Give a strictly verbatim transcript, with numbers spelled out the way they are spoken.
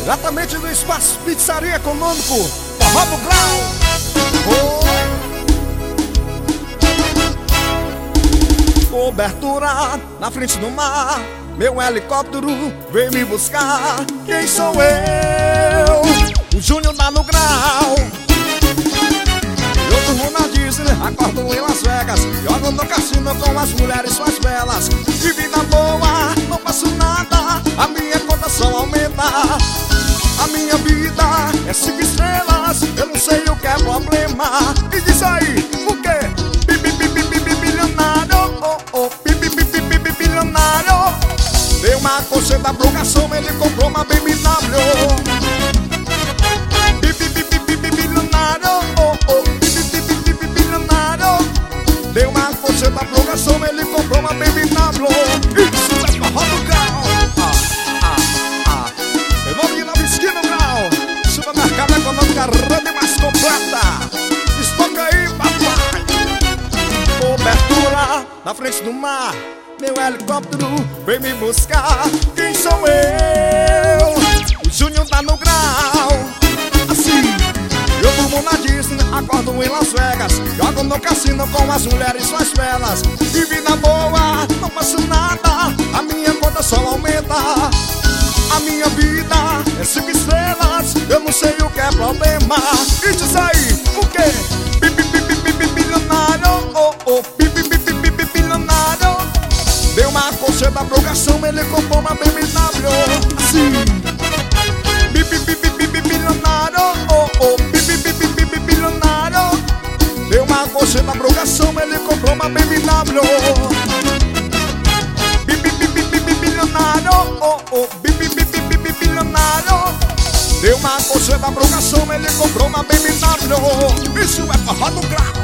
Diretamente do Espaço Pizzaria Econômico, Forró do Grau. Oh. Cobertura na frente do mar, meu helicóptero veio me buscar. Quem sou eu? O Júnior tá no grau. Eu durmo na Disney, acordo em Las Vegas, jogo no cassino com as mulheres suas belas. De vida boa, não faço nada, a minha conta só aumenta. A minha vida é cinco estrelas, eu não sei o que é problema. E diz aí, o quê? Bibi, bibi, bibi, bilionário, oh, oh, bibi, bibi, bibi, bilionário. Deu uma conceita pro garçom, ele comprou uma B M W. Bibi, bibi, bibi, bilionário, oh, oh, bibi, bibi, bibi, bilionário. Deu uma conceita pro garçom, ele comprou uma B M W. Isso é Forró do Grau. Supermercado Econômico, a rede mais completa. Estoca aí, papai. Cobertura na frente do mar, meu helicóptero vem me buscar. Quem sou eu? O Júnior tá no grau. Assim, eu durmo na Disney, acordo em Las Vegas, jogo no cassino com as mulheres suas belas. De vida boa, não faço nada, a minha conta só aumenta. A minha vida é cinco estrelas, eu não sei o que é problema. E diz aí, o quê? Bibi, bibi, bibi, bilionário, oh, oh, bibi, bibi, bibi, bilionário. Deu uma concheta pro garçom, ele comprou uma B M W. Assim, bibi, bibi, bibi, bilionário, oh, oh, bibi, bibi, bibi, bilionário. Deu uma concheta pro garçom, ele comprou uma B M W. Bibi, bibi, bibi, bilionário, oh, oh, bibi, bibi, bibi, bilionário. Deu uma concheta pro garçom, ele comprou uma B M W. Isso é Forró do Grau.